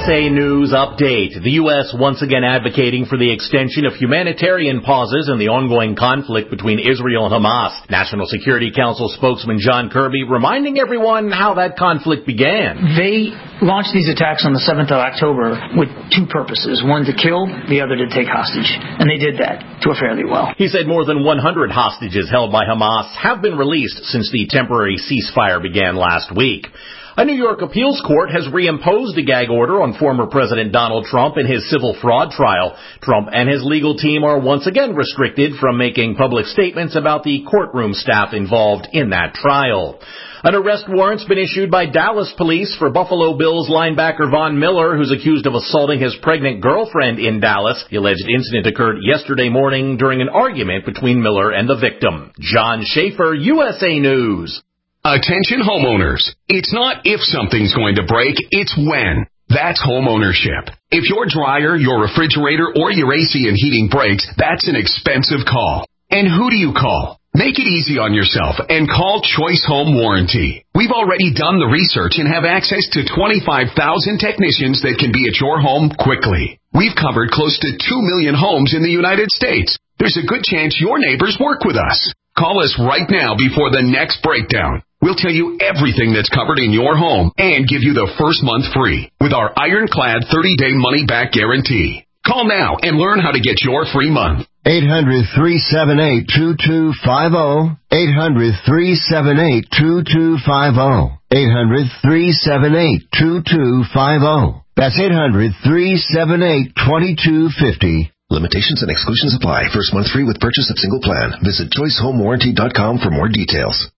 USA News Update. The U.S. once again advocating for the extension of humanitarian pauses in the ongoing conflict between Israel and Hamas. National Security Council spokesman John Kirby reminding everyone how that conflict began. They launched these attacks on the 7th of October with two purposes. One to kill, the other to take hostage. And they did that to a fairly well. He said more than 100 hostages held by Hamas have been released since the temporary ceasefire began last week. A New York appeals court has reimposed a gag order on former President Donald Trump in his civil fraud trial. Trump and his legal team are once again restricted from making public statements about the courtroom staff involved in that trial. An arrest warrant's been issued by Dallas police for Buffalo Bills linebacker Von Miller, who's accused of assaulting his pregnant girlfriend in Dallas. The alleged incident occurred yesterday morning during an argument between Miller and the victim. John Schaefer, USA News. Attention homeowners. It's not if something's going to break, it's when. That's home ownership. If your dryer, your refrigerator, or your AC and heating breaks, that's an expensive call. And who do you call? Make it easy on yourself and call Choice Home Warranty. We've already done the research and have access to 25,000 technicians that can be at your home quickly. We've covered close to 2 million homes in the United States. There's a good chance your neighbors work with us. Call us right now before the next breakdown. We'll tell you everything that's covered in your home and give you the first month free with our ironclad 30-day money-back guarantee. Call now and learn how to get your free month. 800-378-2250. 800-378-2250. 800-378-2250. That's 800-378-2250. Limitations and exclusions apply. First month free with purchase of single plan. Visit choicehomewarranty.com for more details.